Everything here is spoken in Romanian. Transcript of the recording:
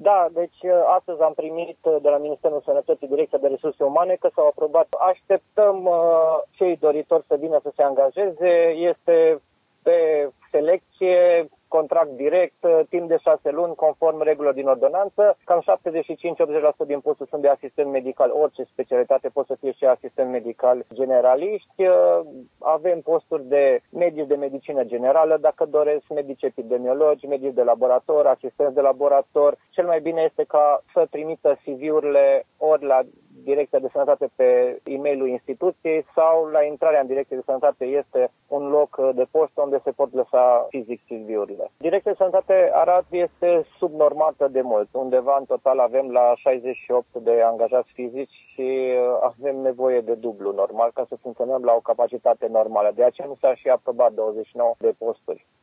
Da, deci astăzi am primit de la Ministerul Sănătății, Direcția de Resurse Umane, că s-au aprobat. Așteptăm cei doritori să vină să se angajeze. Este pe selecție, contract direct, timp de 6 luni, conform regulilor din ordonanță. Cam 75-80% din posturi sunt de asistent medical. Orice specialitate poate să fie și asistent medical generaliști. Avem posturi de medici de medicină generală, dacă doresc, medici epidemiologi, medici de laborator, asistenți de laborator. Cel mai bine este ca să trimită CV-urile ori la Direcția de Sănătate pe e-mailul instituției sau la intrarea în Direcția de Sănătate este un loc de poștă unde se pot lăsa fizic CV-urile. Direcția de Sănătate Arad este subnormată de mult. Undeva în total avem la 68 de angajați fizici și avem nevoie de dublu normal ca să funcționăm la o capacitate normală. De aceea nu s-a și aprobat 29 de posturi.